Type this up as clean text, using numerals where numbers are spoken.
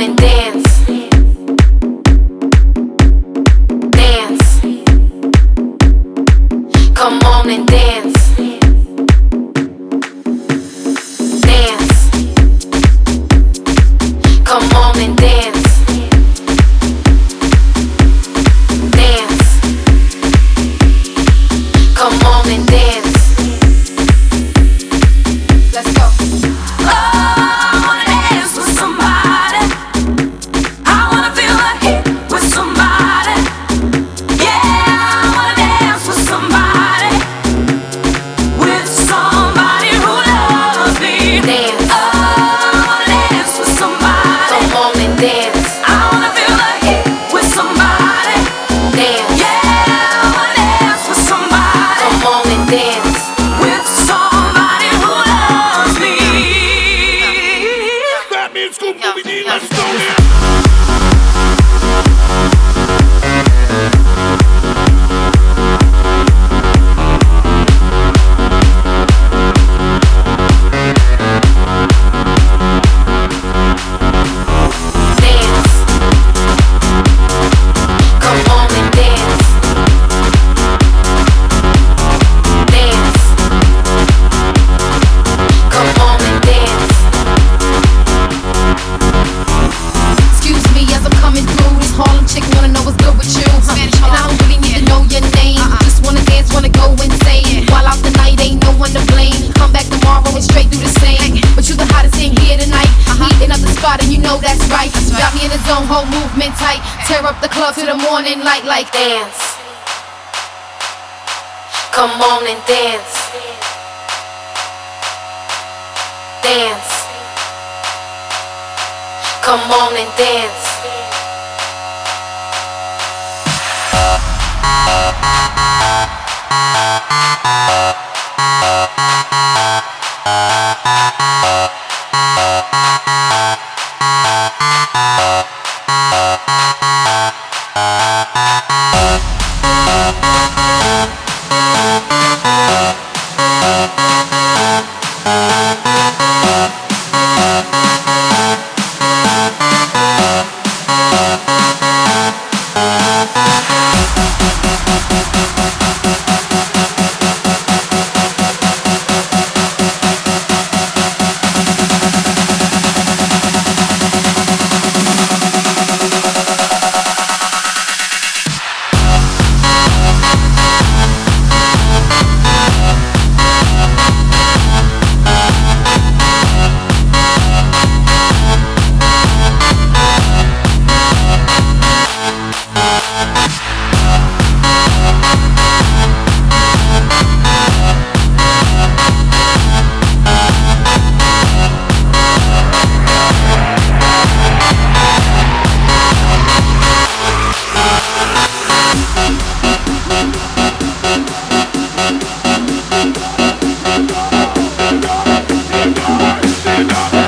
and dance. Dance. Come on and dance. Dance. Come on and dance. Dance. Come on and dance. Let's go. Oh, I wanna dance with somebody. I wanna feel the heat with somebody. Yeah, I wanna dance with somebody. With somebody who loves me. Dance. Oh, I wanna dance with somebody. Come on and dance. I wanna feel the heat with somebody. Dance. Yeah, I wanna dance with somebody. Come on and dance. With somebody who loves me. That means Scoop Scooby-Dee, let's go now. Dance. Come on and dance. Dance. Come on and dance. Excuse me as I'm coming through. This Harlem chick wanna know what's good with you. And I don't really need to know your name. Just wanna dance, wanna go insane. While out the night, ain't no one to blame. Come back tomorrow and straight do the same. But you the hottest thing here tonight. Heating up the spot and you know that's right. Got me in the zone, whole movement tight. Tear up the club to the morning light like Dance. Come on and dance. Dance. Come on and dance. Stand up.